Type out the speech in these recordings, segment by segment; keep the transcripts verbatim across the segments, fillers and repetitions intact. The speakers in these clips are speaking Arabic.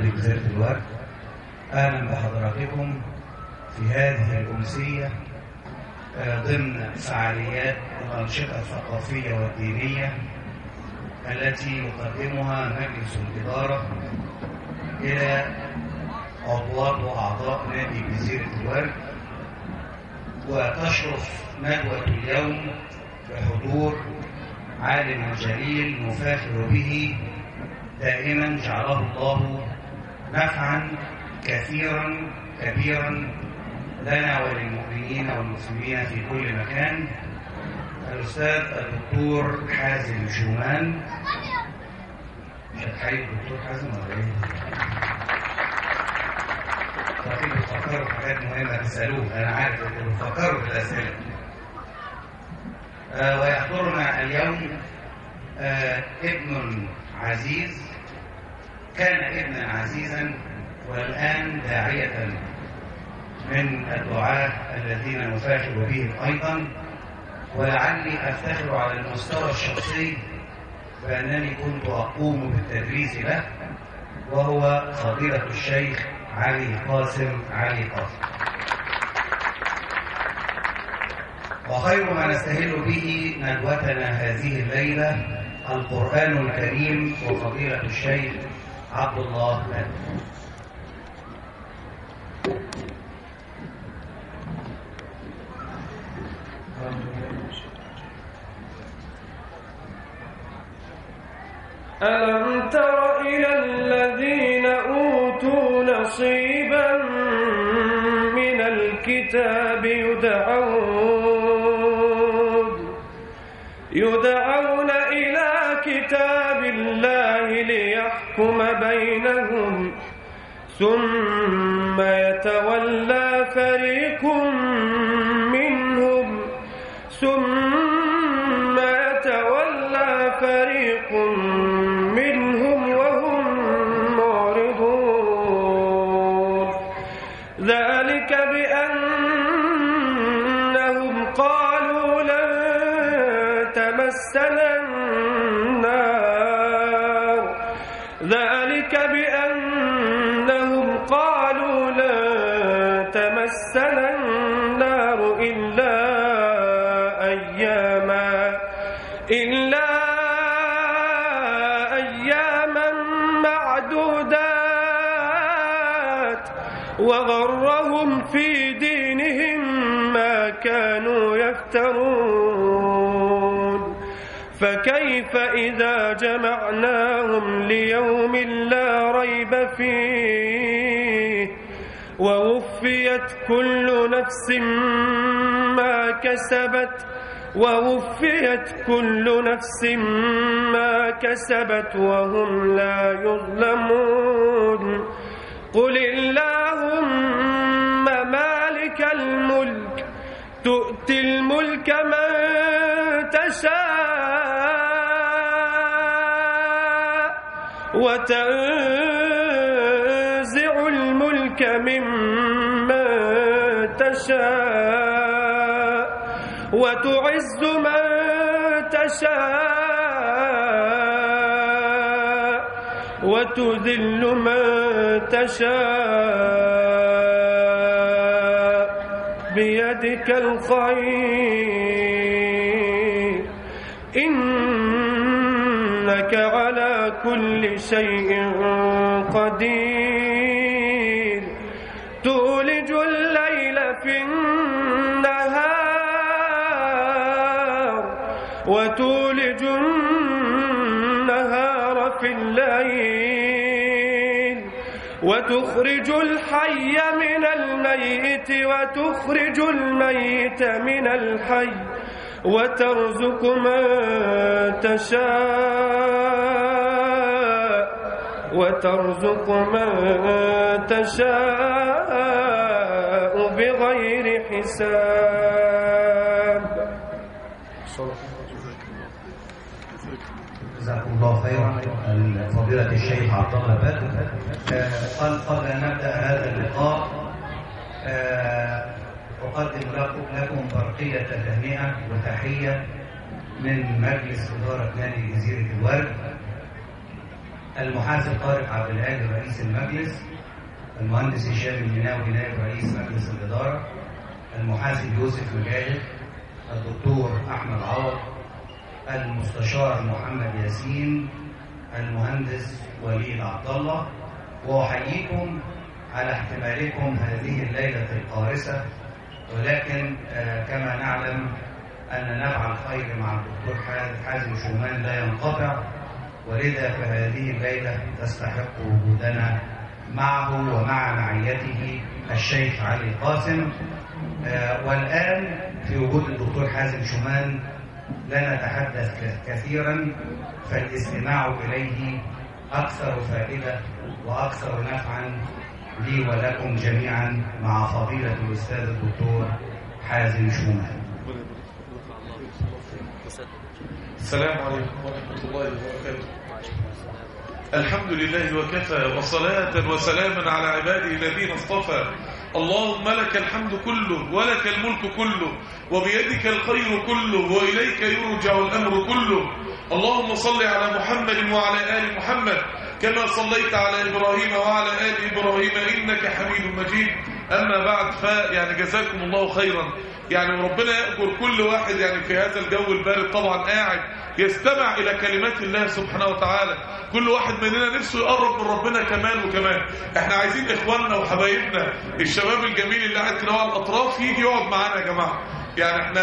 نادي جزيرة الورد. أهلا بحضراتكم في هذه الأمسية ضمن فعاليات الأنشطة الثقافية والدينية التي يقدمها مجلس الإدارة إلى عضوات وأعضاء نادي جزيرة الورد، وتشرف ندوة اليوم بحضور عالم جليل نفاخر به دائما جعله الله نفعا كثيرا كبيرا لنا وللمؤمنين والمسلمين في كل مكان، الأستاذ الدكتور حازم شومان. مش هتحيي الدكتور حازم ولا ايه؟ طيب بتفكروا في حاجات مهمة تسألوه، أنا عارف إنكم بتفكروا في الأسئلة. آه ويحضرنا اليوم آه ابن عزيز، كان ابنا عزيزا والآن داعية من الدعاة الذين نفاخر بهم أيضا، ولعلي أفتخر على المستوى الشخصي بأنني كنت أقوم بالتدريس له، وهو فضيلة الشيخ علي قاسم علي قاسم. وخير ما نستهل به ندوتنا هذه الليلة القرآن الكريم وفضيلة الشيخ عبد الله مالك. ألم تر إلى الذين أوتوا نصيبا من الكتاب يدعون يدعون إلى كتاب الله ليحكم بينهم ثم يتولى فريق منهم ثم يتولى فريق منهم وهم معرضون ذلك بأنهم قالوا لن تمسنا النار ذلك بأنهم قالوا لن تمسنا النار إلا أياما إلا أياما معدودات وغرهم في دينهم ما كانوا يفترون فكيف إذا جمعناهم ليوم لا ريب فيه ووفيت كل نفس ما كسبت ووفيت كل نفس ما كسبت وهم لا يظلمون قل اللهم مالك الملك تؤتي الملك من تشاء وتنزع الملك ممن تشاء وتعز من تشاء وتذل من تشاء بيدك الخير إنك على كل شيء قدير تولج الليل في النهار وتولج النهار في الليل وتخرج الحي من الميت وتخرج الميت من الحي وترزق من تشاء وترزق من تشاء بغير حساب. جزاكم الله خيرا فضيلة الشيخ عبد الله بدر. قال قبل أن نبدأ هذا اللقاء أقدم لكم برقية تهنئة وتحية من مجلس إدارة نادي جزيرة الورد. المحاسب طارق عبد الهادي رئيس المجلس، المهندس هشام المناوي نائب رئيس مجلس الإدارة، المحاسب يوسف مجاهد، الدكتور أحمد عوض، المستشار محمد ياسين، المهندس وليد عبد الله. وأحييكم على احتمالكم هذه الليلة القارسة، ولكن آه كما نعلم أن نفع الخير مع الدكتور حازم شومان لا ينقطع، ولذا فهذه الليلة تستحق وجودنا معه ومع معيته الشيخ علي قاسم. آه والآن في وجود الدكتور حازم شومان لا نتحدث كثيرا، فالاستماع إليه أكثر فائدة وأكثر نفعا لي ولكم جميعا مع فضيلة الأستاذ الدكتور حازم شومان. السلام عليكم ورحمة الله وبركاته. الحمد لله وكفى، وصلاة وسلاما على عباده الذين اصطفى. اللهم لك الحمد كله ولك الملك كله وبيدك الخير كله وإليك يرجع الأمر كله. اللهم صل على محمد وعلى آل محمد كما صليت على إبراهيم وعلى آل إبراهيم إنك حميد مجيد. أما بعد، فيعني جزاكم الله خيرا، يعني ربنا يأجر كل واحد يعني في هذا الجو البارد طبعا قاعد يستمع إلى كلمات الله سبحانه وتعالى. كل واحد مننا نفسه يقرب من ربنا كمان وكمان. احنا عايزين إخواننا وحبايبنا الشباب الجميل اللي قاعد كده على الأطراف يجي يقعد معانا يا جماعة. يعني احنا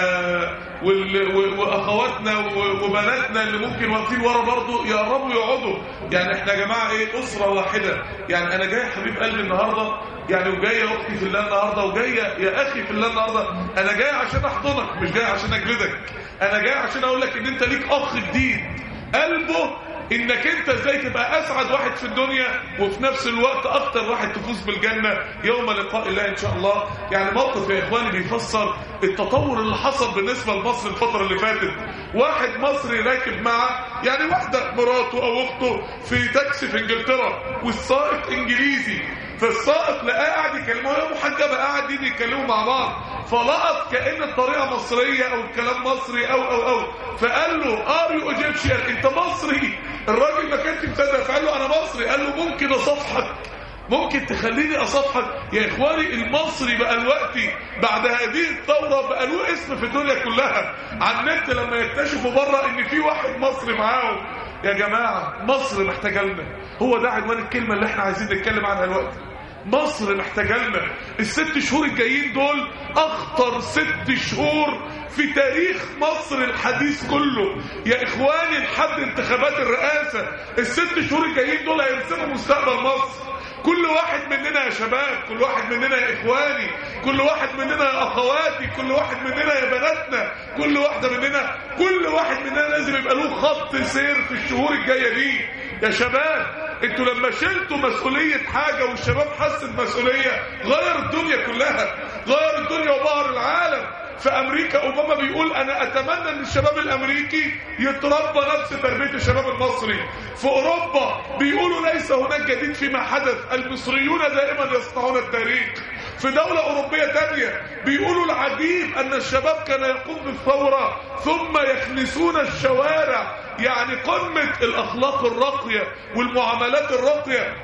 واخواتنا وبناتنا اللي ممكن واقفين ورا برضه يقربوا يقعدوا. يعني احنا يا جماعه ايه، اسره واحده. يعني انا جاي حبيب قلبي النهارده، يعني وجايه اختي في الله النهارده، وجايه يا اخي في الله النهارده. انا جاي عشان احضنك، مش جاي عشان اجلدك. انا جاي عشان اقول لك ان انت ليك اخ جديد قلبه انك انت ازاي تبقى اسعد واحد في الدنيا، وفي نفس الوقت اكتر واحد تفوز بالجنة يوم لقاء الله ان شاء الله. يعني موقف يا اخواني بيفسر التطور اللي حصل بالنسبة لمصر الفترة اللي فاتت. واحد مصري راكب مع يعني واحدة مراته او اخته في تاكسي في انجلترا، والسائق انجليزي، فالسائق لقاه قاعد يكلمه يا محجبة، قاعد يتكلموا مع بعض، فلقط كأن الطريقة مصرية او الكلام مصري او او او فقال له ار يو ايجيبشن، انت مصري؟ الراجل ما كانش مصدق، فقال له انا مصري. قال له ممكن اصافحك؟ ممكن تخليني اصافحك؟ يا اخواني المصري بقى دلوقتي بعد هذه الثوره بقى له اسم في الدنيا كلها. على النت لما يكتشفوا بره ان في واحد مصري معاهم، يا جماعه مصر محتاجه لنا. هو ده عنوان الكلمه اللي احنا عايزين نتكلم عنها دلوقتي. مصر محتاجه لنا. الست شهور الجايين دول اخطر ست شهور في تاريخ مصر الحديث كله يا اخواني، لحد انتخابات الرئاسه. الست شهور الجايين دول هيرسموا مستقبل مصر. كل واحد مننا يا شباب، كل واحد مننا يا اخواني، كل واحد مننا يا اخواتي، كل واحد مننا يا بناتنا، كل واحده مننا، كل واحد مننا لازم يبقى له خط سير في الشهور الجايه دي. يا شباب انتوا لما شلتوا مسؤوليه حاجه والشباب حس بمسؤوليه، غير الدنيا كلها، غير الدنيا وبهر العالم. في امريكا اوباما بيقول انا اتمنى ان الشباب الامريكي يتربى نفس تربيه الشباب المصري. في اوروبا بيقولوا ليس هناك جديد فيما حدث، المصريون دائما يصنعون التاريخ. في دولة أوروبية تانية بيقولوا العجيب أن الشباب كان يقوم بالثورة ثم يكنسون الشوارع، يعني قمة الأخلاق الراقية والمعاملات الراقية.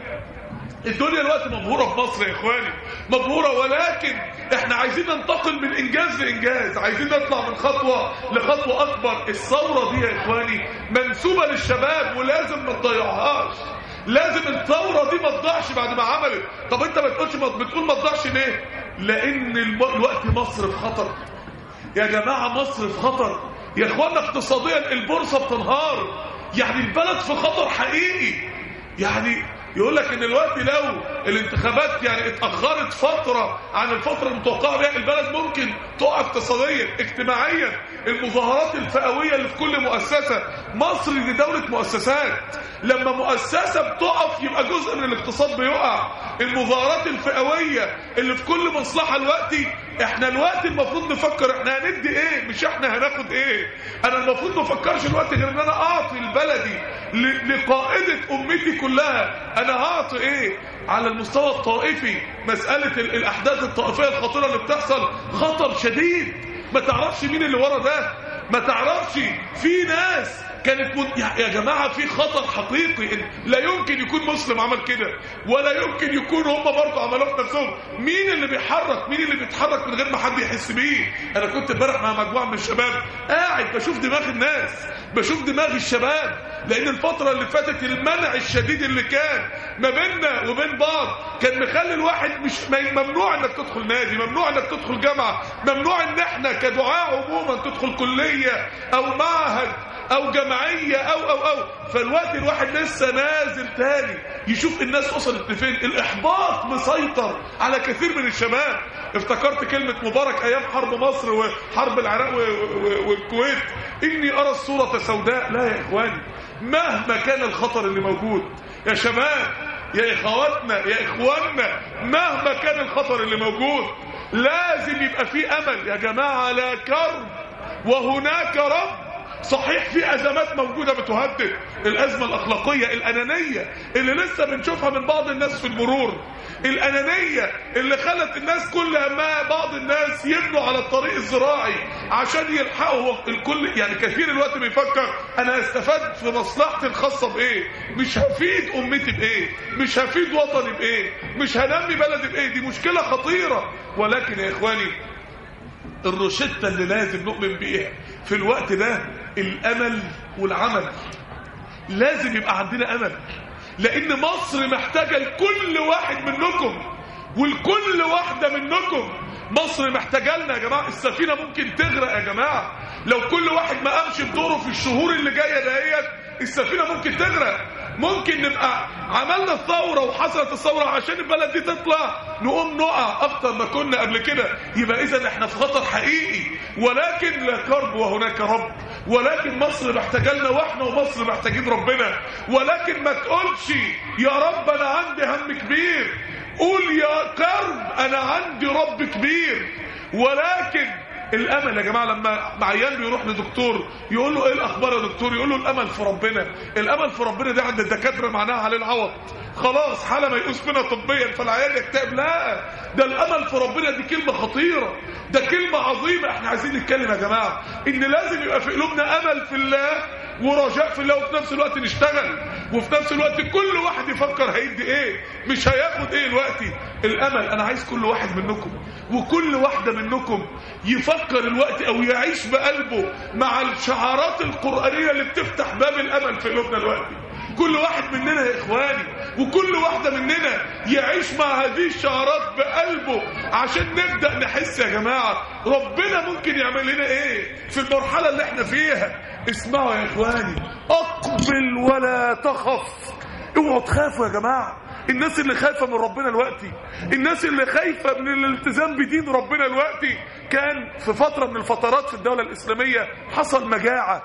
الدنيا الوقت مبهورة في مصر يا إخواني، مبهورة، ولكن احنا عايزين ننتقل من إنجاز لإنجاز، عايزين نطلع من خطوة لخطوة أكبر. الثورة دي يا إخواني منسوبة للشباب ولازم ما تضيعوهاش. لازم الثورة دي ما تضيعش بعد ما عملت. طب انت ما تقولش ما بتقول ما تضيعش ليه؟ لأن الوقت مصر في خطر يا جماعة، مصر في خطر يا إخوانا. اقتصاديا البورصة بتنهار، يعني البلد في خطر حقيقي. يعني يقول لك ان الوقت لو الانتخابات يعني اتأخرت فترة عن الفترة المتوقعة بها، البلد ممكن تقع اقتصاديا اجتماعيا. المظاهرات الفئوية اللي في كل مؤسسة، مصر دي دولة مؤسسات، لما مؤسسة بتقف يبقى جزء من الاقتصاد بيقع. المظاهرات الفئوية اللي في كل مصلحة الوقت، احنا الوقت المفروض نفكر احنا هندي ايه، مش احنا هناخد ايه. انا المفروض ما افكرش الوقت غير ان انا اعطي البلدي لقائدة امتي كلها. انا هعطي ايه على المستوى الطائفي؟ مسألة الاحداث الطائفية الخطيرة اللي بتحصل خطر شديد، ما تعرفش مين اللي ورا ده، ما تعرفش. في ناس كانت من... يا جماعة في خطر حقيقي، إن لا يمكن يكون مسلم عمل كده ولا يمكن يكون هم برضه عملوه في نفسهم. مين اللي بيحرك؟ مين اللي بيتحرك من غير ما حد يحس بيه؟ انا كنت امبارح مع مجموعة من الشباب قاعد بشوف دماغ الناس، بشوف دماغ الشباب، لان الفترة اللي فاتت المنع الشديد اللي كان ما بيننا وبين بعض كان مخلي الواحد مش ممنوع انك تدخل نادي، ممنوع انك تدخل جامعة، ممنوع ان احنا كدعاء عموما تدخل كلية او معهد او جمعية او او او فالوقت الواحد لسه نازل تاني يشوف الناس وصلت لفين. الاحباط مسيطر على كثير من الشباب. افتكرت كلمة مبارك ايام حرب مصر وحرب العراق والكويت، اني ارى الصورة سوداء. لا يا اخواني، مهما كان الخطر اللي موجود يا شباب يا اخواتنا يا اخواننا، مهما كان الخطر اللي موجود لازم يبقى فيه امل يا جماعة. لا كرب وهناك رب. صحيح في ازمات موجودة بتهدد، الازمة الاخلاقية، الانانية اللي لسه بنشوفها من بعض الناس في المرور، الانانية اللي خلت الناس كل ما بعض الناس يبنوا على الطريق الزراعي عشان يلحقوا الكل. يعني كثير الوقت بيفكر انا استفاد في مصلحتي الخاصة بايه، مش هفيد امتي بايه، مش هفيد وطني بايه، مش هنمي بلدي بايه. دي مشكلة خطيرة. ولكن يا اخواني الروشتة اللي لازم نؤمن بيها في الوقت ده الامل والعمل. لازم يبقى عندنا امل، لان مصر محتاجة لكل واحد منكم ولكل واحدة منكم. مصر محتاجة لنا يا جماعة. السفينة ممكن تغرق يا جماعة لو كل واحد ما قامش بدوره في الشهور اللي جاية دهيت. السفينة ممكن تغرق. ممكن نبقى عملنا الثورة وحصلت الثورة عشان البلد دي تطلع نقوم نقع اكتر ما كنا قبل كده. يبقى اذا احنا في خطر حقيقي. ولكن لا كرب وهناك رب. ولكن مصر محتاجة لنا واحنا ومصر محتاجين ربنا. ولكن ما تقولش يا رب انا عندي هم كبير، قول يا كرب انا عندي رب كبير. ولكن الامل يا جماعه، لما عيان بيروح لدكتور يقول له ايه الاخبار يا دكتور، يقول له الامل في ربنا. الامل في ربنا ده عند الدكاتره معناها عليه العوض، خلاص حاله ما يقوس منها طبيا فالعيان يكتئب. لا، ده الامل في ربنا دي كلمه خطيره، ده كلمه عظيمه. احنا عايزين نتكلم يا جماعه ان لازم يبقى في قلوبنا امل في الله ورجاء في الله، وفي نفس الوقت نشتغل، وفي نفس الوقت كل واحد يفكر هيدي ايه مش هياخد ايه دلوقتي. الامل انا عايز كل واحد منكم وكل واحدة منكم يفكر الوقت او يعيش بقلبه مع الشعارات القرآنية اللي بتفتح باب الامل في قلوبنا دلوقتي. كل واحد مننا يا اخواني وكل واحدة مننا يعيش مع هذه الشعارات بقلبه عشان نبدأ نحس يا جماعة ربنا ممكن يعمل لنا ايه في المرحلة اللي احنا فيها. اسمعوا يا اخواني، اقبل ولا تخف. اوعوا تخافوا يا جماعة. الناس اللي خايفة من ربنا دلوقتي، الناس اللي خايفة من الالتزام بدين ربنا دلوقتي، كان في فترة من الفترات في الدولة الإسلامية حصل مجاعة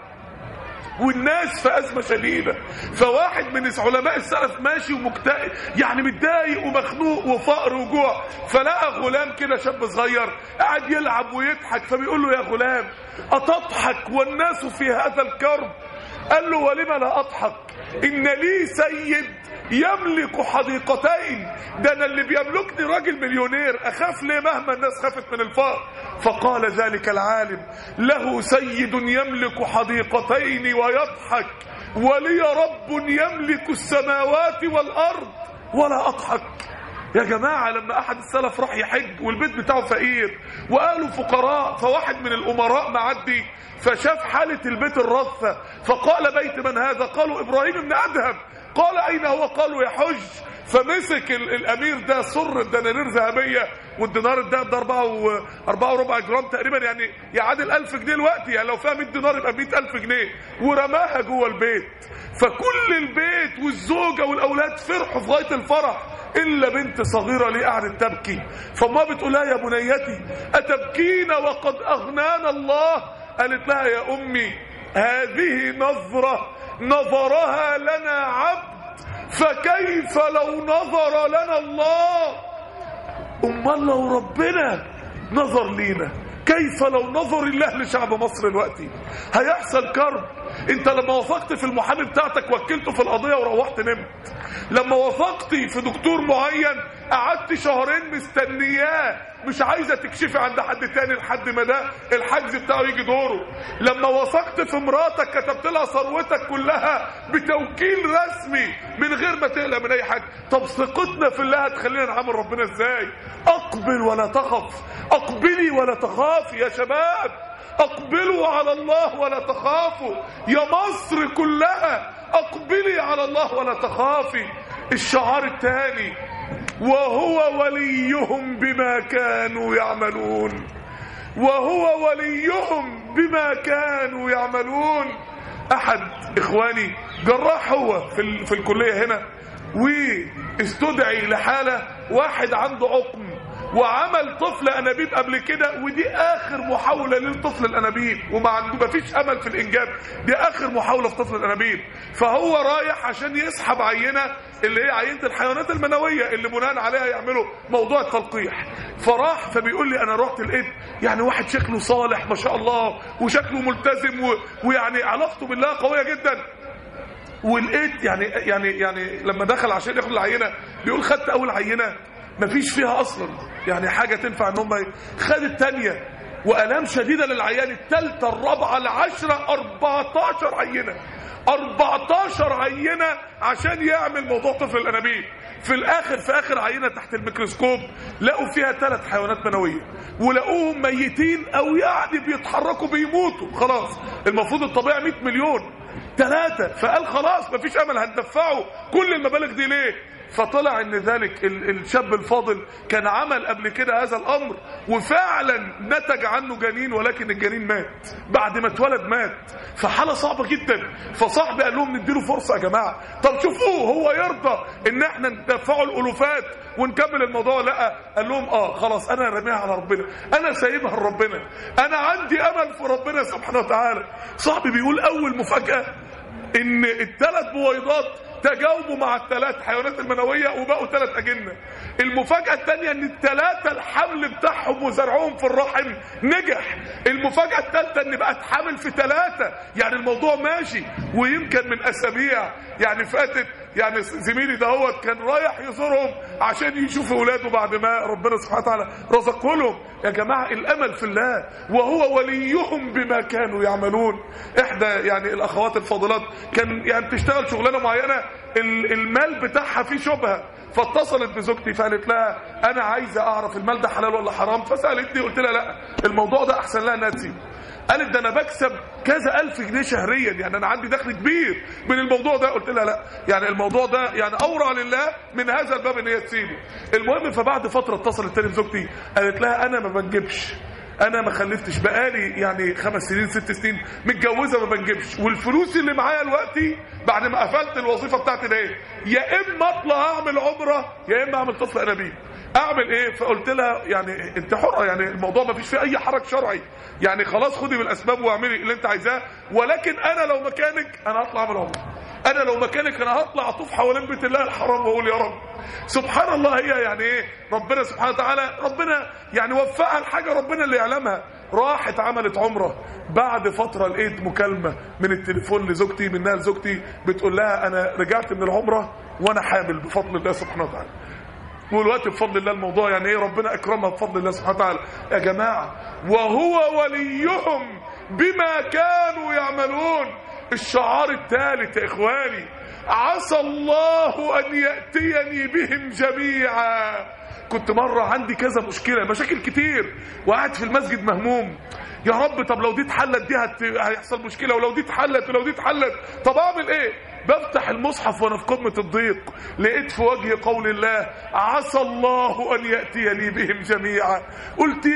والناس في أزمة شديدة، فواحد من علماء السلف ماشي ومكتئب يعني متضايق ومخنوق وفقر وجوع، فلقى غلام كده شاب صغير قاعد يلعب ويضحك، فبيقول له يا غلام أتضحك والناس في هذا الكرب؟ قال له ولم لا أضحك، إن لي سيد يملك حديقتين، ده أنا اللي بيملكني راجل مليونير، أخاف ليه مهما الناس خافت من الفقر؟ فقال ذلك العالم له سيد يملك حديقتين ويضحك، ولي رب يملك السماوات والأرض ولا أضحك. يا جماعة لما أحد السلف راح يحج والبيت بتاعه فقير وقالوا فقراء، فواحد من الأمراء معدي فشاف حالة البيت الرثة، فقال بيت من هذا؟ قالوا إبراهيم بن أدهم. قال أين هو؟ قالوا يحج. فمسك الأمير ده سر الدنانير ذهبية، والدينار الدهب ده أربعة وربع جرام تقريبا، يعني يعادل ألف جنيه الوقت، يعني لو فيها مية دينار يبقى مية ألف جنيه، ورماها جوه البيت. فكل البيت والزوجة والأولاد فرحوا في غاية الفرح إلا بنت صغيرة ليه قعدت تبكي. فما بتقول لها يا بنيتي أتبكين وقد أغنانا الله؟ قالت لها يا أمي هذه نظرة نظرها لنا عبد، فكيف لو نظر لنا الله؟ أمال لو ربنا نظر لينا كيف لو نظر الله لشعب مصر دلوقتي؟ هيحصل كرب. انت لما وثقت في المحامي بتاعتك وكلته في القضيه وروحت نمت. لما وثقت في دكتور معين قعدت شهرين مستنياه مش عايزه تكشفي عند حد تاني لحد ما ده الحجز بتاعه يجي دوره. لما وثقت في مراتك كتبت لها ثروتك كلها بتوكيل رسمي من غير ما تقلق من اي حاجه. طب ثقتنا في الله هتخلينا نعامل ربنا ازاي؟ اقبل ولا تخف، اقبلي ولا تخافي يا شباب، اقبلوا على الله ولا تخافوا يا مصر كلها، اقبلي على الله ولا تخافي. الشعار الثاني وهو وليهم بما كانوا يعملون، وهو وليهم بما كانوا يعملون. احد اخواني جراح هو في, ال... في الكلية هنا، واستدعي لحالة واحد عنده عقم وعمل طفل انابيب قبل كده، ودي اخر محاولة للطفل الانابيب وما عنده مفيش امل في الانجاب، دي اخر محاولة في طفل الانابيب. فهو رايح عشان يسحب عينة اللي هي عينة الحيوانات المنوية اللي بناء عليها يعملوا موضوع التلقيح. فراح فبيقول لي انا رحت لقيت يعني واحد شكله صالح ما شاء الله وشكله ملتزم و... ويعني علاقته بالله قوية جدا. ولقيت يعني يعني يعني لما دخل عشان ياخد العينة بيقول خدت اول عينة مفيش فيها اصلا يعني حاجة تنفع ان هم. خد الثانية والام شديدة للعيان، الثالثة الرابعة العشرة أربعتاشر عينة، أربعتاشر عينة عشان يعمل موضوع طفل الانابيب. في الاخر في اخر عينة تحت الميكروسكوب لقوا فيها ثلاث حيوانات منوية ولقوهم ميتين او يعني بيتحركوا بيموتوا خلاص. المفروض الطبيعي مئة مليون، ثلاثة. فقال خلاص مفيش امل هندفعه كل المبالغ دي ليه؟ فطلع ان ذلك الشاب الفاضل كان عمل قبل كده هذا الامر وفعلا نتج عنه جنين، ولكن الجنين مات بعد ما اتولد مات. فحالة صعبة جدا. فصاحبي قال لهم نديله فرصة يا جماعة، طب شوفوه هو يرضى ان احنا ندفعه الالوفات ونكمل الموضوع؟ لا. قال لهم اه خلاص انا رميها على ربنا، انا سايبها لربنا، انا عندي امل في ربنا سبحانه وتعالى. صاحبي بيقول اول مفاجأة ان الثلاث بويضات تجاوبوا مع الثلاث حيوانات المنوية وبقوا ثلاث أجنة. المفاجأة الثانية ان الثلاثة الحمل بتاعهم وزرعهم في الرحم نجح. المفاجأة الثالثة ان بقت حامل في ثلاثة، يعني الموضوع ماشي. ويمكن من اسابيع يعني فاتت يعني زميلي دهوت كان رايح يزورهم عشان يشوف اولاده بعد ما ربنا سبحانه وتعالى رزقه لهم. يا جماعة الامل في الله وهو وليهم بما كانوا يعملون. احدى يعني الاخوات الفاضلات كان يعني تشتغل شغلانة معينة المال بتاعها فيه شبهة، فاتصلت بزوجتي فقالت لها انا عايزة اعرف المال ده حلال ولا حرام. فسألتني قلت لها لا الموضوع ده احسن لها انها تسيب. قالت ده انا بكسب كذا الف جنيه شهريا، يعني انا عندي دخل كبير من الموضوع ده. قلت لها لا يعني الموضوع ده يعني اورع لله من هذا الباب ان هي تسيبه. المهم فبعد فتره اتصلت تاني بزوجتي قالت لها انا ما بنجبش، انا ما خلفتش بقالي يعني خمس سنين ست سنين متجوزه ما بنجبش، والفلوس اللي معايا دلوقتي بعد ما قفلت الوظيفه بتاعتي ده يا اما اطلع اعمل عمره يا اما اعمل طفل انابيب. اعمل ايه؟ فقلت لها يعني انت حره، يعني الموضوع ما فيش فيه اي حرج شرعي، يعني خلاص خدي بالاسباب واعملي اللي انت عايزاه، ولكن انا لو مكانك انا هطلع اعمل عمره، انا لو مكانك انا هطلع اطوف حوالين بيت الله الحرام واقول يا رب. سبحان الله. هي يعني ايه ربنا سبحانه وتعالى ربنا يعني وفقها الحاجه ربنا اللي يعلمها. راحت عملت عمره. بعد فتره لقيت مكالمه من التليفون لزوجتي منها لزوجتي بتقول لها انا رجعت من العمره وانا حامل بفضل الله سبحانه وتعالى. والوقت بفضل الله الموضوع يعني ايه ربنا اكرمها بفضل الله سبحانه وتعالى. يا جماعه وهو وليهم بما كانوا يعملون. الشعار الثالث يا اخواني عسى الله ان ياتيني بهم جميعا. كنت مره عندي كذا مشكله مشاكل كتير وقعدت في المسجد مهموم، يا رب طب لو دي اتحلت دي هت... هيحصل مشكله، ولو دي اتحلت ولو دي اتحلت طب اعمل ايه؟ بفتح المصحف وانا في قمه الضيق لقيت في وجه قول الله عسى الله ان ياتيني بهم جميعا. قلت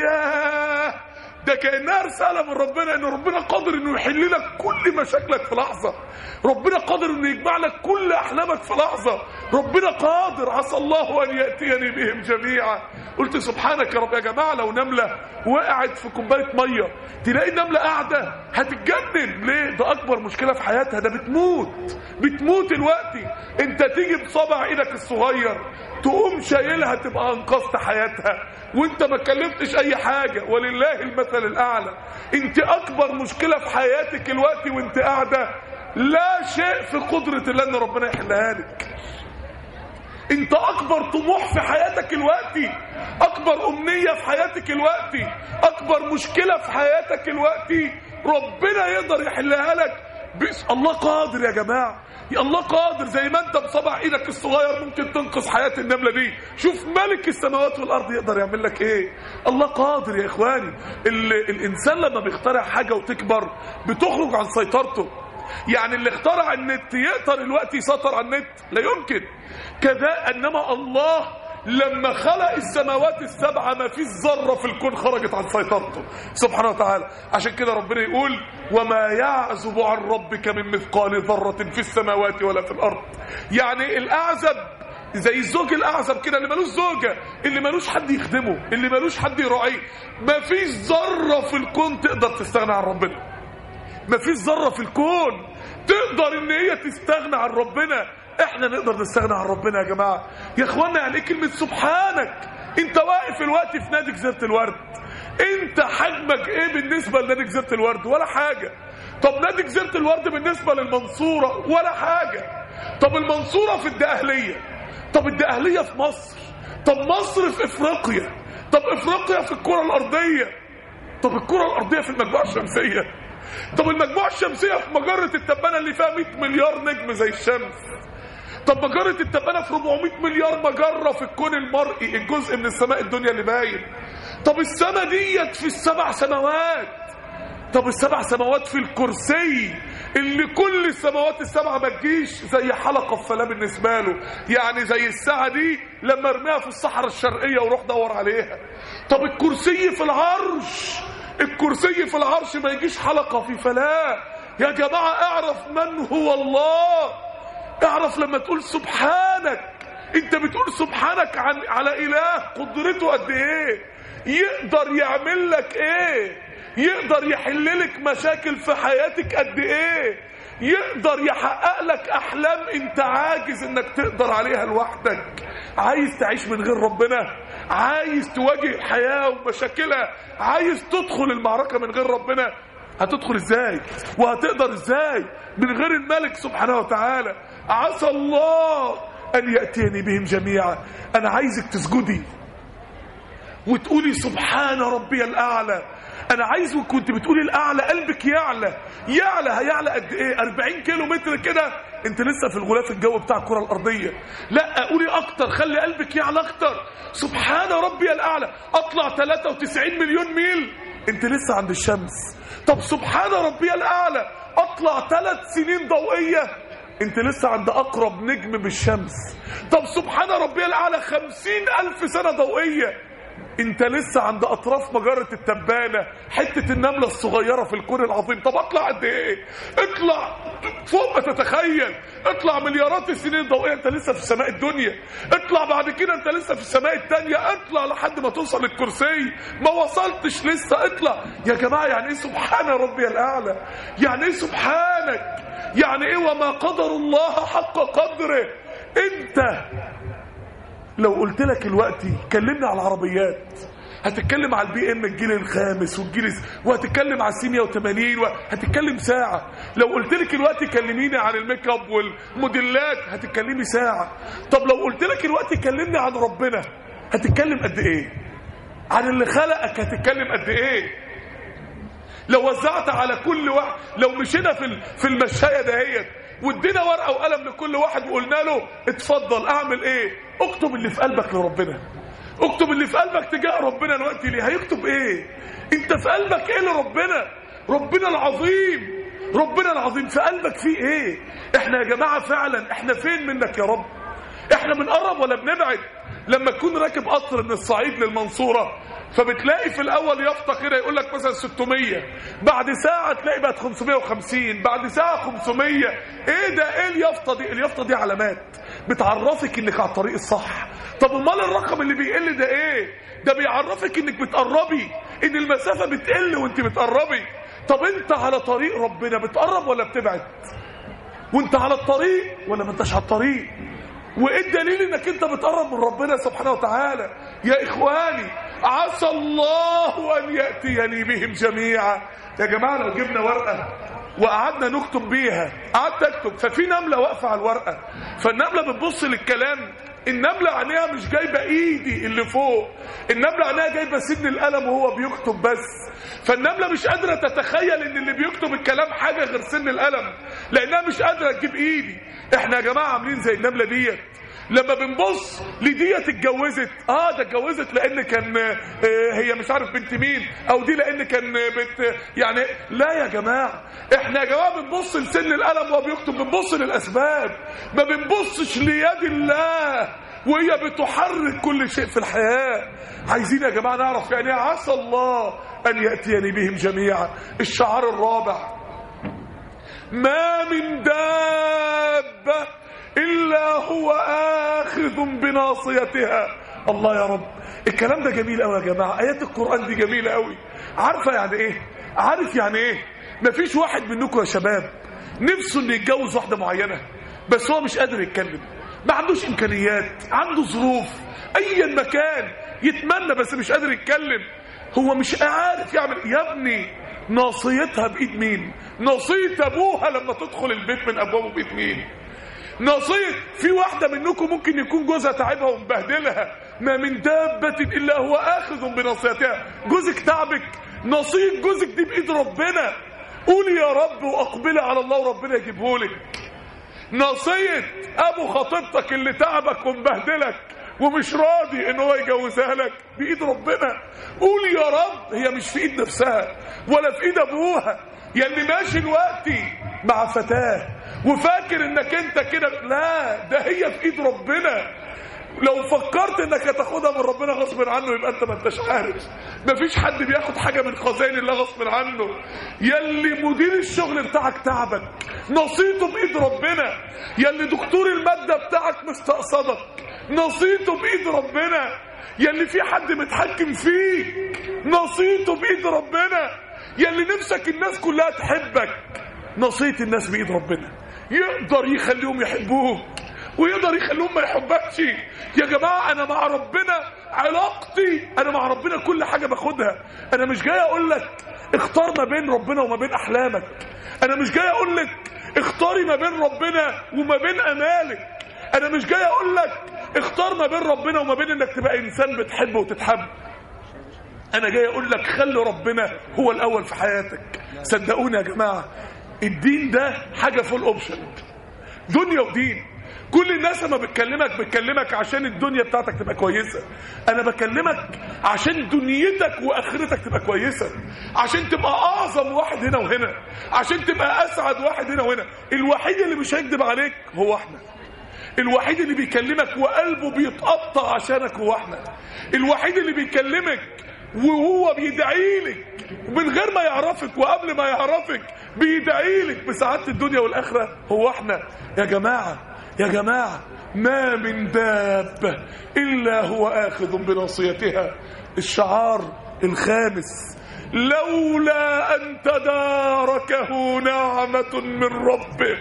ياه ده كأنها رسالة من ربنا ان ربنا قادر انه يحل لك كل مشاكلك في لحظة، ربنا قادر انه يجمع لك كل احلامك في لحظة، ربنا قادر. عسى الله ان يأتيني بهم جميعا. قلت سبحانك يا رب. يا جماعة لو نملة وقعت في كوباية مية تلاقي نملة قاعدة هتتجنن ليه؟ ده اكبر مشكلة في حياتها، ده بتموت بتموت الوقت. انت تيجي بصبع ايدك الصغير تقوم شايلها تبقى انقذت حياتها وانت ما كلفتش اي حاجة. ولله المثل الاعلى. انت اكبر مشكلة في حياتك الوقت وانت قاعدة لا شيء في قدرة الله ان ربنا يحلها لك. انت اكبر طموح في حياتك الوقت، اكبر امنية في حياتك الوقت، اكبر مشكلة في حياتك الوقت ربنا يقدر يحلها لك. بس الله قادر يا جماعة، يا الله قادر. زي ما انت بصبع ايدك الصغير ممكن تنقذ حياة النملة دي، شوف ملك السماوات والارض يقدر يعمل لك ايه. الله قادر يا اخواني. الانسان لما بيخترع حاجة وتكبر بتخرج عن سيطرته. يعني اللي اخترع النت يقدر الوقت يسيطر على النت؟ لا يمكن. كذا انما الله لما خلق السماوات السبعة ما فيش ذرة في الكون خرجت عن سيطرته سبحانه وتعالى. عشان كده ربنا يقول وما يعزب عن ربك من مثقال ذرة في السماوات ولا في الأرض. يعني الأعزب زي الزوج الأعزب كده، اللي ملوش زوجة، اللي ملوش حد يخدمه، اللي ملوش حد يراعيه. ما فيش ذرة في الكون تقدر تستغنى عن ربنا. ما فيش ذرة في الكون تقدر ان هي تستغنى عن ربنا. احنا نقدر نستغنى عن ربنا يا جماعة. يا اخوانا يعني ايه كلمة سبحانك؟ انت واقف الوقت في نادي جزيرة الورد، انت حجمك ايه بالنسبة لنادي جزيرة الورد؟ ولا حاجة. طب نادي جزيرة الورد بالنسبة للمنصورة؟ ولا حاجة. طب المنصورة في الدقهلية، طب الدقهلية في مصر، طب مصر في افريقيا، طب افريقيا في الكرة الارضية، طب الكرة الارضية في المجموعة الشمسية، طب المجموعة الشمسية في مجرة التبانة اللي فيها مئة مليار نجم زي الشمس، طب مجرة التبانة في أربعمئة مليار مجرة في الكون المرئي، الجزء من السماء الدنيا اللي باين. طب السماء ديت في السبع سماوات، طب السبع سماوات في الكرسي اللي كل السماوات السبعة ما تجيش زي حلقة في فلاة بالنسبة له، يعني زي الساعة دي لما ارميها في الصحراء الشرقية وروح دور عليها. طب الكرسي في العرش، الكرسي في العرش ما يجيش حلقة في فلاة. يا جماعة اعرف من هو الله. اعرف لما تقول سبحانك، انت بتقول سبحانك عن على اله قدرته قد ايه، يقدر يعمل لك ايه، يقدر يحل لك مشاكل في حياتك قد ايه، يقدر يحقق لك احلام انت عاجز انك تقدر عليها لوحدك. عايز تعيش من غير ربنا؟ عايز تواجه الحياة ومشاكلها؟ عايز تدخل المعركة من غير ربنا؟ هتدخل ازاي وهتقدر ازاي من غير الملك سبحانه وتعالى؟ عسى الله ان يأتيني بهم جميعا. انا عايزك تسجدي وتقولي سبحان ربي الاعلى. انا عايز وكنت بتقولي الاعلى قلبك يعلى. يعلى هيعلى قد ايه؟ أربعين كيلو متر كده؟ انت لسه في الغلاف الجوي بتاع الكرة الارضية. لا قولي اكتر، خلي قلبك يعلى اكتر. سبحان ربي الاعلى. اطلع ثلاثة وتسعين مليون ميل، انت لسه عند الشمس. طب سبحان ربي الاعلى اطلع ثلاث سنين ضوئية، انت لسه عند اقرب نجم بالشمس. طب سبحان ربي الاعلى خمسين الف سنة ضوئية، انت لسه عند اطراف مجرة التبانة، حتة النملة الصغيرة في الكون العظيم. طب اطلع قد ايه؟ اطلع فوق ما تتخيل، اطلع مليارات السنين الضوئية، انت لسه في السماء الدنيا. اطلع بعد كده انت لسه في السماء التانية، اطلع لحد ما توصل للكرسي، ما وصلتش لسه، اطلع. يا جماعة يعني ايه سبحان ربي الاعلى؟ يعني ايه سبحانك؟ يعني ايه وما قدر الله حق قدره؟ انت لو قلت لك الوقت كلمني على العربيات، هتتكلم على البي ام الجيل الخامس والجيل، وهتتكلم على السي مية وثمانين، وهتتكلم ساعة. لو قلت لك الوقت كلميني عن الميك اب والموديلات، هتتكلمي ساعة. طب لو قلت لك الوقت كلمني عن ربنا، هتتكلم قد ايه؟ عن اللي خلقك هتتكلم قد ايه؟ لو وزعت على كل واحد، لو مشينا في في المشاية دهيت وادينا ورقة وقلم لكل واحد وقلنا له اتفضل اعمل ايه؟ اكتب اللي في قلبك لربنا، اكتب اللي في قلبك تجاه ربنا الوقت ليه. هيكتب ايه؟ انت في قلبك ايه لربنا؟ ربنا العظيم، ربنا العظيم في قلبك فيه ايه؟ احنا يا جماعة فعلا احنا فين منك يا رب؟ احنا بنقرب ولا بنبعد؟ لما تكون راكب قطر من الصعيد للمنصورة فبتلاقي في الاول يافطه كده يقول لك مثلا ستمية، بعد ساعه تلاقي بقت خمسمية وخمسين، بعد ساعه خمسمية. ايه ده؟ ايه اليافطه دي؟ اليافطه دي علامات بتعرفك انك على الطريق الصح. طب امال الرقم اللي بيقل ده ايه؟ ده بيعرفك انك بتقربي، ان المسافه بتقل وانت بتقربي. طب انت على طريق ربنا بتقرب ولا بتبعد؟ وانت على الطريق ولا ما انتش على الطريق؟ وايه الدليل انك انت بتقرب من ربنا سبحانه وتعالى؟ يا اخواني عسى الله ان ياتيني بهم جميعا. يا جماعه لو جبنا ورقه وقعدنا نكتب بيها، قعدت اكتب، ففي نمله واقفه على الورقه، فالنمله بتبص للكلام، النمله عينيها مش جايبه ايدي اللي فوق، النمله عينيها جايبه سن القلم وهو بيكتب بس، فالنمله مش قادره تتخيل ان اللي بيكتب الكلام حاجه غير سن القلم، لانها مش قادره تجيب ايدي. احنا يا جماعه عاملين زي النمله ديت، لما بنبص لديت اتجوزت، اه ده اتجوزت لان كان آه هي مش عارف بنت مين، او دي لان كان بنت يعني. لا يا جماعه، احنا يا جماعه بنبص لسن القلم وهو بيكتب، بنبص للاسباب، ما بنبصش ليد الله وهي بتحرك كل شيء في الحياه. عايزين يا جماعه نعرف يعني عسى الله ان ياتيني بهم جميعا. الشعار الرابع: ما من دابه إلا هو آخذ بناصيتها. الله يا رب، الكلام ده جميل قوي يا جماعة، آيات القرآن دي جميلة قوي. عارفة يعني إيه؟ عارف يعني إيه؟ مفيش واحد منكم يا شباب نفسه إنه يتجوز واحدة معينة بس هو مش قادر يتكلم، ما عندوش إمكانيات، عنده ظروف، أيا مكان يتمنى بس مش قادر يتكلم، هو مش عارف يعمل. يا ابني ناصيتها بإيد مين؟ ناصية أبوها لما تدخل البيت من أبوابه بإيد مين؟ ناصية في واحدة منكم ممكن يكون جوزها تعبها ومبهدلها، ما من دابة إلا هو آخذ بناصيتها. جوزك تعبك، ناصية جوزك دي بإيد ربنا، قولي يا رب وأقبلي على الله وربنا يجيبهولك. ناصية أبو خطيبتك اللي تعبك ومبهدلك ومش راضي إن هو يجوزها لك بإيد ربنا، قولي يا رب. هي مش في إيد نفسها ولا في إيد أبوها. يلي ماشي دلوقتي مع فتاة وفاكر انك انت كده، لا، ده هي في ايد ربنا. لو فكرت انك هتاخدها من ربنا غصب عنه يبقى انت ما انتش عارف. مفيش حد بياخد حاجه من خزائن الله غصب عنه. يلي مدير الشغل بتاعك تعبك، نصيته بايد ربنا. يلي دكتور الماده بتاعك مستقصدك، نصيته بايد ربنا. يلي في حد متحكم فيك، نصيته بايد ربنا. يلي نفسك الناس كلها تحبك، نصية الناس بإيد ربنا. يقدر يخليهم يحبوك ويقدر يخليهم ما يحبكش. يا جماعة أنا مع ربنا علاقتي، أنا مع ربنا كل حاجة باخدها. أنا مش جاي أقول لك اختار ما بين ربنا وما بين أحلامك، أنا مش جاي أقول لك اختاري ما بين ربنا وما بين أمالك، أنا مش جاي أقول لك اختار ما بين ربنا وما بين إنك تبقى إنسان بتحب وتتحب. أنا جاي أقول لك خلي ربنا هو الأول في حياتك. صدقوني يا جماعة، الدين ده حاجة فول اوبشن، دنيا ودين. كل الناس لما بتكلمك بتكلمك عشان الدنيا بتاعتك تبقى كويسة، انا بكلمك عشان دنيتك واخرتك تبقى كويسة، عشان تبقى اعظم واحد هنا وهنا، عشان تبقى اسعد واحد هنا وهنا. الوحيد اللي مش هيكذب عليك هو احنا، الوحيد اللي بيكلمك وقلبه بيتقطع عشانك هو احنا، الوحيد اللي بيكلمك وهو بيدعيلك من غير ما يعرفك وقبل ما يعرفك بيدعيلك بسعادة الدنيا والآخرة هو احنا. يا جماعة يا جماعة، ما من دابة إلا هو آخذ بناصيتها. الشعار الخامس: لولا أن تداركه نعمة من ربه.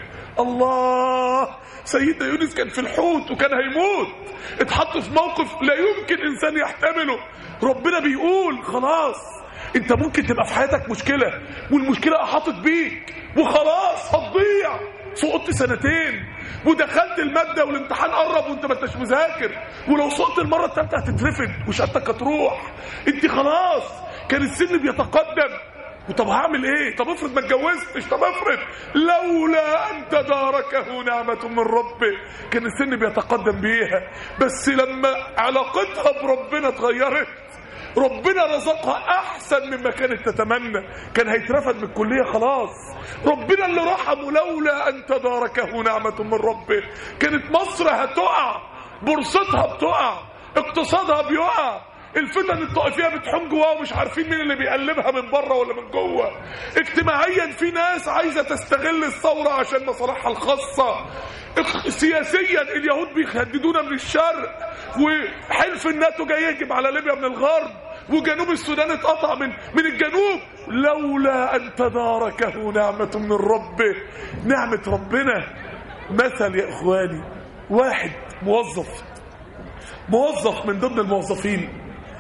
الله، سيدنا يونس كان في الحوت وكان هيموت، اتحط في موقف لا يمكن إنسان يحتمله. ربنا بيقول خلاص انت ممكن تبقى في حياتك مشكلة والمشكلة احاطت بيك وخلاص هتضيع. سقطت سنتين ودخلت المادة والامتحان قرب وانت ما انتش مذاكر، ولو سقطت المرة الثالثة هتترفد وشهادتك هتروح. انت خلاص كان السن بيتقدم، وطب هعمل ايه؟ طب افرض ما اتجوزتش، طب افرض. لولا ان تداركه نعمة من ربه، كان السن بيتقدم بيها، بس لما علاقتها بربنا اتغيرت، ربنا رزقها احسن مما كانت تتمنى، كان هيترفد من الكليه خلاص. ربنا اللي رحمه، لولا ان تداركه نعمه من ربه، كانت مصر هتقع، بورصتها بتقع، اقتصادها بيقع، الفتن الطائفيه بتحوم جواها ومش عارفين مين اللي بيقلبها من بره ولا من جوه. اجتماعيا في ناس عايزه تستغل الثوره عشان مصالحها الخاصه. سياسيا اليهود بيهددونا من الشرق، وحلف الناتو جاي يهجم على ليبيا من الغرب، وجنوب السودان اتقطع من من الجنوب. لولا ان تداركه نعمه من ربه. نعمه ربنا مثل يا اخواني، واحد موظف موظف من ضمن الموظفين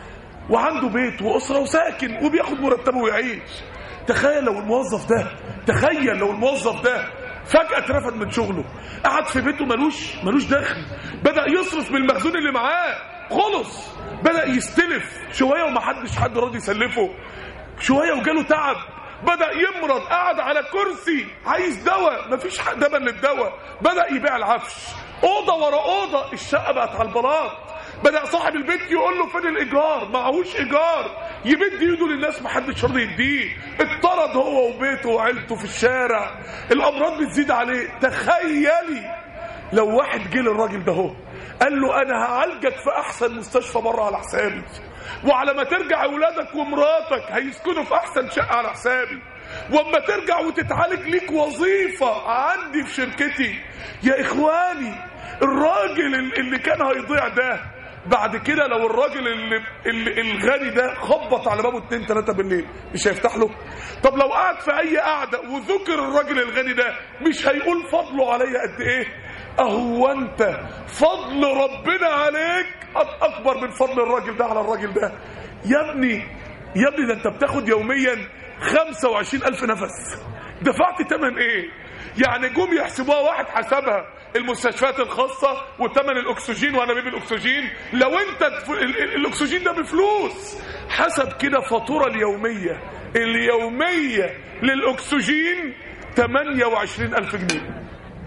وعنده بيت واسره وساكن وبياخد مرتبه ويعيش. تخيل لو الموظف ده تخيل لو الموظف ده فجأة اترفد من شغله، قعد في بيته ملوش ملوش دخل، بدأ يصرف من المخزون اللي معاه خلص، بدأ يستلف شوية ومحدش حد راضي يسلفه، شوية وجاله تعب، بدأ يمرض، قعد على كرسي عايز دواء، مفيش دواء للدواء، بدأ يبيع العفش، أوضة ورا أوضة، الشقة بقت على البلاط، بدأ صاحب البيت يقول له فين الإيجار؟ معهوش إيجار، يمد ايده للناس محدش راضي يديه، اتطرد هو وبيته وعيلته في الشارع، الأمراض بتزيد عليه. تخيلي لو واحد جه للراجل ده هو قال له أنا هعالجك في أحسن مستشفى بره على حسابي، وعلى ما ترجع أولادك ومراتك هيسكنوا في أحسن شقة على حسابي، واما ترجع وتتعالج ليك وظيفة عندي في شركتي. يا إخواني الراجل اللي كان هيضيع ده بعد كده لو الراجل اللي, اللي الغني ده خبط على بابه اتنين تلاتة بالليل مش هيفتح له؟ طب لو قعد في اي قعده وذكر الراجل الغني ده مش هيقول فضله عليا قد ايه؟ اهو انت فضل ربنا عليك اكبر من فضل الراجل ده على الراجل ده. يا ابني يا ابني ده انت بتاخد يوميا خمسة وعشرين الف نفس، دفعت تمن ايه؟ يعني جم يحسبوها، واحد حسبها المستشفيات الخاصة وثمن الأكسجين وأنابيب الأكسجين، لو أنت الأكسجين ده بفلوس، حسب كده فاتورة اليومية اليومية للأكسجين ثمانية وعشرين ألف جنيه.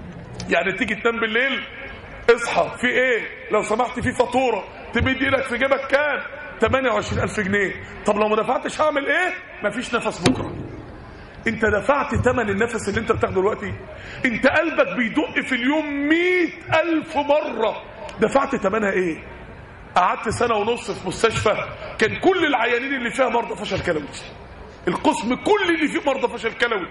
يعني تيجي تنام بالليل اصحى في ايه؟ لو سمحت في فاتورة، تمد ايدك في جيبك كام؟ ثمانية وعشرين ألف جنيه. طب لو ما دفعتش هعمل ايه؟ مفيش نفس بكرة. انت دفعت ثمن النفس اللي انت بتاخده دلوقتي؟ انت قلبك بيدق في اليوم مئة ألف مرة، دفعت ثمنها ايه؟ قعدت سنة ونص في مستشفى كان كل العيانين اللي فيها مرضى فشل كلوي، القسم كل اللي فيه مرضى فشل كلوي.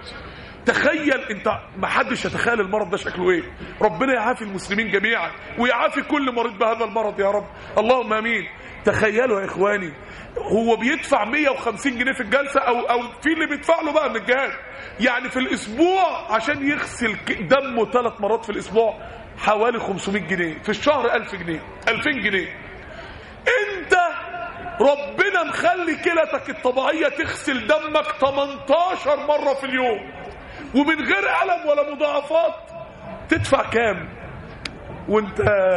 تخيل انت، ما حدش يتخيل المرض ده شكله ايه. ربنا يعافي المسلمين جميعا ويعافي كل مريض بهذا المرض يا رب، اللهم امين. تخيلوا يا اخواني هو بيدفع مية وخمسين جنيه في الجلسة، او او في اللي بيدفع له بقى من الجهاز، يعني في الاسبوع عشان يغسل دمه ثلاث مرات في الاسبوع حوالي خمسمية جنيه، في الشهر ألف جنيه، ألفين جنيه. انت ربنا مخلي كلتك الطبيعية تغسل دمك تمنتاشر مرة في اليوم ومن غير ألم ولا مضاعفات، تدفع كام؟ وانت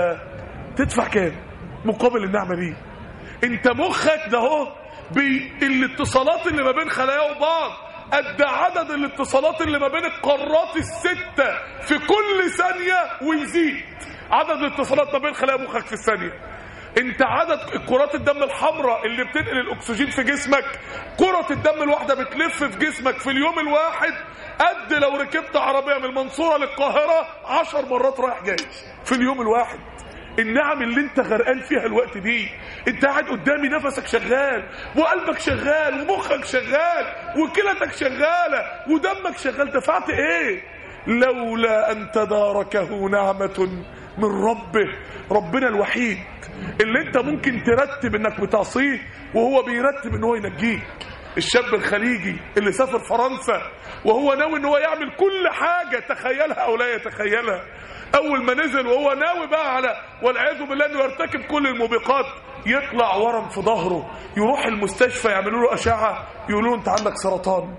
تدفع كام مقابل النعمة دي؟ انت مخك ده هو بالاتصالات اللي ما بين خلايا وبعض قد عدد الاتصالات اللي ما بين القارات الستة في كل ثانية ويزيد عدد الاتصالات ما بين خلايا مخك في الثانية. انت عدد كرات الدم الحمراء اللي بتنقل الاكسجين في جسمك، كرة الدم الواحدة بتلف في جسمك في اليوم الواحد قد لو ركبت عربية من المنصورة للقاهرة عشر مرات رايح جاي في اليوم الواحد. النعم اللي انت غرقان فيها الوقت دي، انت قاعد قدامي نفسك شغال وقلبك شغال ومخك شغال وكلتك شغالة ودمك شغال، دفعت ايه؟ لولا ان تداركه نعمة من ربه. ربنا الوحيد اللي انت ممكن ترتب انك بتعصيه وهو بيرتب ان هو ينجيك. الشاب الخليجي اللي سافر فرنسا وهو ناوي ان هو يعمل كل حاجة تخيلها او لا يتخيلها، اول ما نزل وهو ناوي بقى على والعياذ بالله انه يرتكب كل الموبقات، يطلع ورم في ظهره، يروح المستشفى يعملوا له اشعه يقولوا له انت عندك سرطان،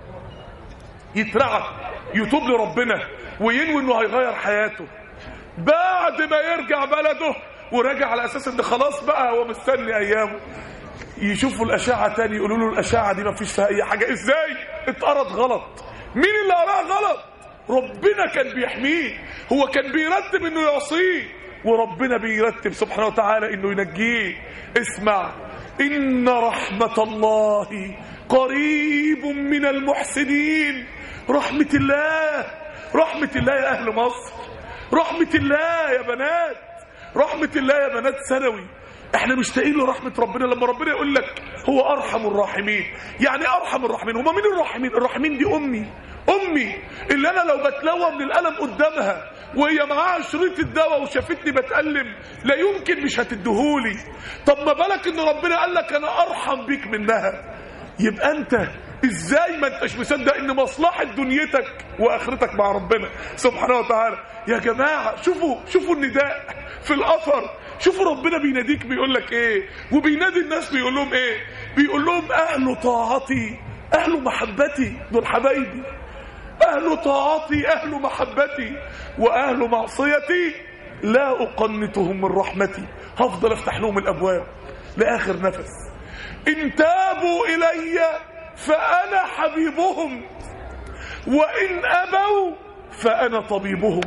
يترعب، يتوب لربنا وينوي انه هيغير حياته. بعد ما يرجع بلده وراجع على اساس ان خلاص بقى هو مستني ايامه، يشوفوا الاشعه تاني يقولوا له الاشعه دي ما فيش فيها اي حاجه. ازاي؟ اتقرض غلط. مين اللي قراها غلط؟ ربنا كان بيحميه، هو كان بيرتب انه يعصيه وربنا بيرتب سبحانه وتعالى انه ينجيه. اسمع، ان رحمة الله قريب من المحسنين. رحمة الله، رحمة الله يا اهل مصر، رحمة الله يا بنات، رحمة الله يا بنات ثانوي. احنا مشتاقين لرحمة ربنا. لما ربنا يقول لك هو ارحم الراحمين، يعني ارحم الراحمين. هما مين الراحمين؟ الراحمين دي امي، امي اللي انا لو بتلوى من الالم قدامها وهي معاها شريط الدواء وشافتني بتألم لا يمكن مش هتديهولي. طب ما بالك ان ربنا قال لك انا ارحم بيك منها؟ يبقى انت ازاي ما انتش مصدق ان مصلحة دنيتك واخرتك مع ربنا سبحانه وتعالى؟ يا جماعة شوفوا شوفوا النداء في الاثر، شوفوا ربنا بيناديك بيقول لك ايه، وبينادي الناس بيقول لهم ايه، بيقول لهم اهل طاعتي اهل محبتي، دول حبايبي، اهل طاعتي اهل محبتي، واهل معصيتي لا اقنطهم من رحمتي، هفضل افتح لهم الابواب لاخر نفس. ان تابوا الي فانا حبيبهم، وان ابوا فانا طبيبهم.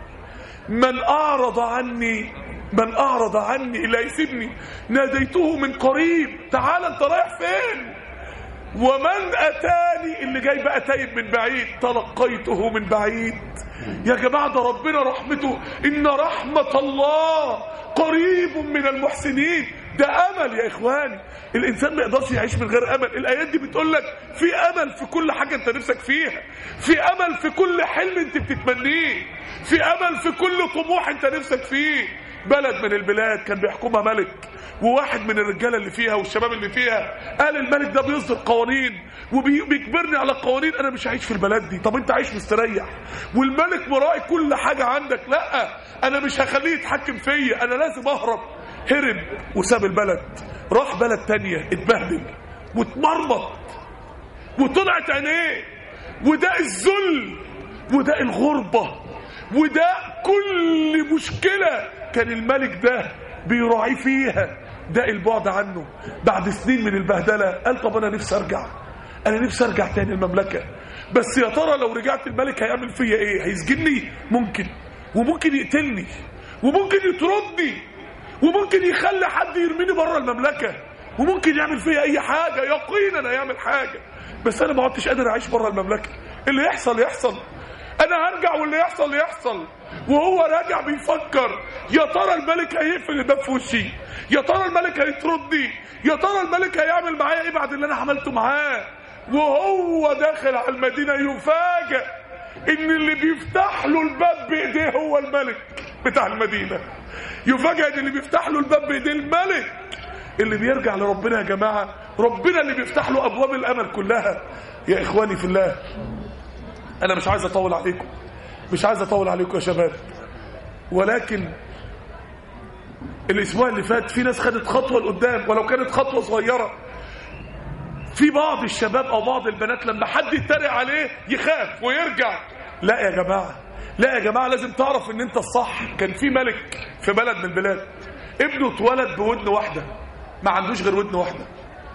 من اعرض عني من اعرض عني لا يسيبني ناديته من قريب، تعال انت رايح فين؟ ومن اتاني، اللي جاي بقى تايب من بعيد، تلقيته من بعيد. يا جماعه ده ربنا رحمته، ان رحمه الله قريب من المحسنين. ده امل يا اخواني، الانسان ما يقدرش يعيش من غير امل. الايات دي بتقول لك في امل في كل حاجه انت نفسك فيها، في امل في كل حلم انت بتتمنيه، في امل في كل طموح انت نفسك فيه. بلد من البلاد كان بيحكمها ملك، وواحد من الرجاله اللي فيها والشباب اللي فيها قال الملك ده بيصدر قوانين وبيجبرني على القوانين، انا مش هعيش في البلد دي. طب انت عايش مستريح والملك مراعي كل حاجه عندك، لا انا مش هخليه يتحكم فيا، انا لازم اهرب. هرب وساب البلد، راح بلد تانية، اتبهدل واتمرمط وطلعت عينيه. وده الذل، وده الغربه، وده كل مشكله كان الملك ده بيراعي فيها، ده البعد عنه. بعد سنين من البهدله قال طب انا نفسي ارجع، انا نفسي ارجع تاني المملكه، بس يا ترى لو رجعت الملك هيعمل فيا ايه؟ هيسجنني ممكن، وممكن يقتلني، وممكن يطردني، وممكن يخلي حد يرميني بره المملكه، وممكن يعمل فيا اي حاجه، يقينا هيعمل حاجه. بس انا ما عدتش قادر اعيش بره المملكه، اللي يحصل يحصل، انا هرجع واللي يحصل يحصل. وهو راجع بيفكر يا ترى الملك هيقفل الباب في وشي، يا ترى الملك هيطردني، يا ترى الملك هيعمل معايا ايه بعد اللي انا عملته معاه. وهو داخل على المدينه يفاجئ ان اللي بيفتح له الباب بايديه هو الملك بتاع المدينه. يفاجئ ان اللي بيفتح له الباب بايديه الملك. اللي بيرجع لربنا يا جماعه ربنا اللي بيفتح له ابواب الامل كلها. يا اخواني في الله، انا مش عايز اطول عليكم، مش عايز اطول عليكم يا شباب، ولكن الاسبوع اللي فات في ناس خدت خطوه لقدام ولو كانت خطوه صغيره. في بعض الشباب او بعض البنات لما حد يتريق عليه يخاف ويرجع. لا يا جماعه، لا يا جماعه، لازم تعرف ان انت الصح. كان في ملك في بلد من البلاد ابنه اتولد بودن واحده، ما عندوش غير ودن واحده.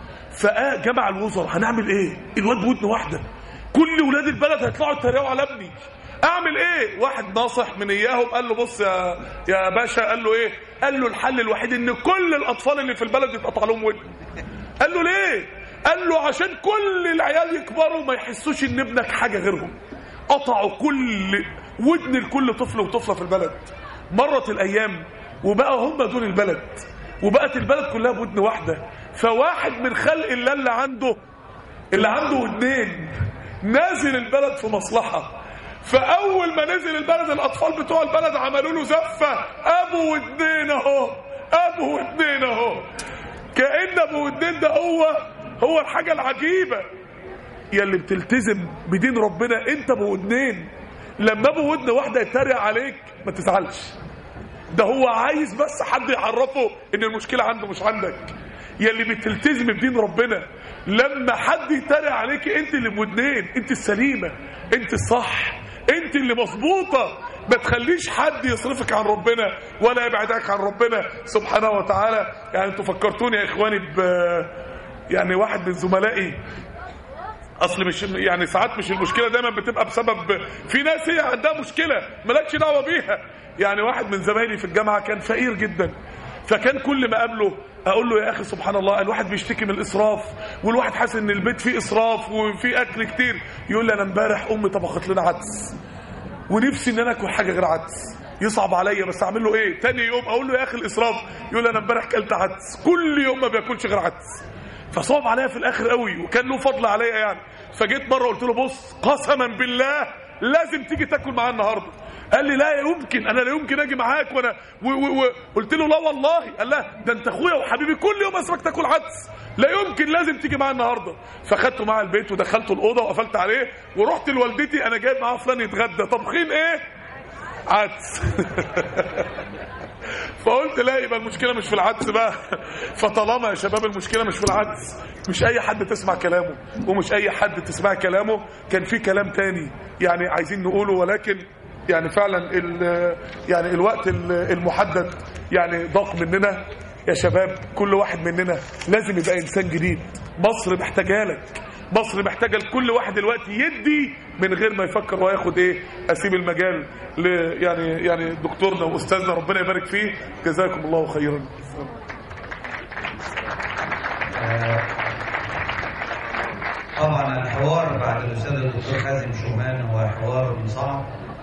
فجمع الوزراء هنعمل ايه؟ الواد بودن واحده، كل ولاد البلد هيطلعوا يتريقوا على ابني، اعمل ايه؟ واحد ناصح من اياهم قال له بص يا يا باشا، قال له ايه؟ قال له الحل الوحيد ان كل الاطفال اللي في البلد يتقطع لهم ودن. قال له ليه؟ قال له عشان كل العيال يكبروا ما يحسوش ان ابنك حاجه غيرهم. قطعوا كل ودن لكل طفل وطفله في البلد. مرت الايام وبقى هم دول البلد، وبقت البلد كلها بودن واحده. فواحد من خلق الله اللي عنده اللي عنده ودنين نازل البلد في مصلحه. فاول ما نزل البلد الاطفال بتوع البلد عملوا له زفه، ابو ودنين اهو، ابو ودنين اهو، كأن ابو ودنين ده هو هو الحاجه العجيبه. يا اللي بتلتزم بدين ربنا انت ابو ودنين، لما ابو ودن واحده يتريق عليك ما تزعلش، ده هو عايز بس حد يعرفه ان المشكله عنده مش عندك. يا اللي بتلتزم بدين ربنا لما حد يتريق عليك انت اللي بودنين، انت السليمه، انت الصح، انت اللي مظبوطه. ما تخليش حد يصرفك عن ربنا ولا يبعدك عن ربنا سبحانه وتعالى. يعني انتوا فكرتوني يا اخواني ب يعني واحد من زملائي، اصل مش يعني ساعات مش المشكله دايما بتبقى بسبب في ناس هي عندها مشكله مالكش دعوه بيها. يعني واحد من زمايلي في الجامعه كان فقير جدا، فكان كل ما اقابله اقول له يا اخي سبحان الله الواحد بيشتكي من الاسراف، والواحد حاسس ان البيت فيه اسراف وفيه اكل كتير. يقول لي انا امبارح امي طبخت لنا عدس ونفسي ان انا اكل حاجه غير عدس، يصعب عليا بس اعمل له ايه؟ تاني يوم اقول له يا اخي الاسراف، يقول لي انا امبارح كلت عدس، كل يوم ما بياكلش غير عدس. فصعب عليا في الاخر قوي وكان له فضل عليا يعني. فجيت مره قلت له بص قسما بالله لازم تيجي تاكل معايا النهارده، قال لي لا يمكن، انا لا يمكن اجي معاك. وانا وقلت له لا والله. قال لا ده انت اخويا وحبيبي، كل يوم اسمك تاكل عدس، لا يمكن، لازم تيجي معايا النهارده. فخدته معايا البيت ودخلته الاوضه وقفلت عليه ورحت لوالدتي، انا جايب معاه فلان يتغدى، طبخين ايه؟ عدس. فقلت لا يبقى المشكله مش في العدس بقى. فطالما يا شباب المشكله مش في العدس، مش اي حد تسمع كلامه ومش اي حد تسمع كلامه. كان في كلام تاني يعني عايزين نقوله، ولكن يعني فعلا ال يعني الوقت المحدد يعني ضاق مننا. يا شباب كل واحد مننا لازم يبقى انسان جديد. مصر محتاجه لك، مصر محتاجه لكل واحد دلوقتي يدي من غير ما يفكر وياخد ايه. اسيب المجال ل يعني يعني دكتورنا واستاذنا ربنا يبارك فيه، جزاكم الله خيرا. طبعا الحوار بعد الاستاذ الدكتور حازم شومان هو حوار صعب،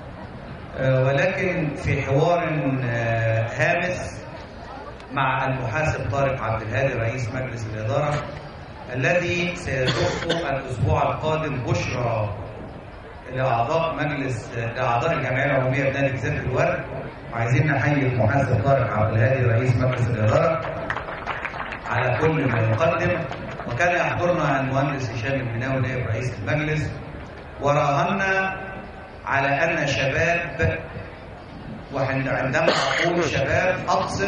ولكن في حوار هامس مع المحاسب طارق عبد الهادي رئيس مجلس الإدارة الذي سيضخ الأسبوع القادم بشرى لأعضاء مجلس لأعضاء الجمعية العمومية بنادي جزيرة الورد. وعايزين نحيي المحاسب طارق عبد الهادي رئيس مجلس الإدارة على كل ما يقدم. وكان يحضرنا المهندس هشام المناوي نائب رئيس المجلس، وراهنا على أن شباب، وعندما أقول شباب أقصد